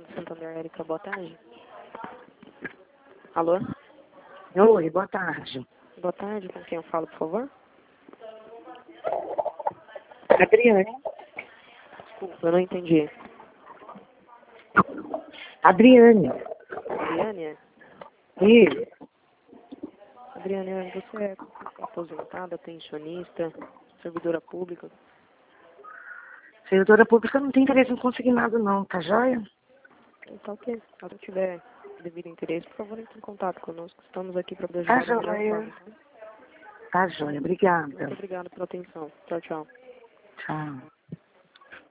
do Santander, Érica, boa tarde. Alô? Oi, boa tarde. Boa tarde, com quem eu falo, por favor? Adriane. Desculpa, eu não entendi. Adriane. Adriane? Isso. Adriane, você é aposentada, pensionista, servidora pública? Servidora pública não tem interesse em conseguir nada não, tá joia? Então, ok. Se ela tiver devido interesse, por favor, entre em contato conosco. Estamos aqui para poder Tá ajudar da melhor joia. forma. Tá? Tá joia, obrigada. Muito obrigada pela atenção. Tchau, tchau. Tchau.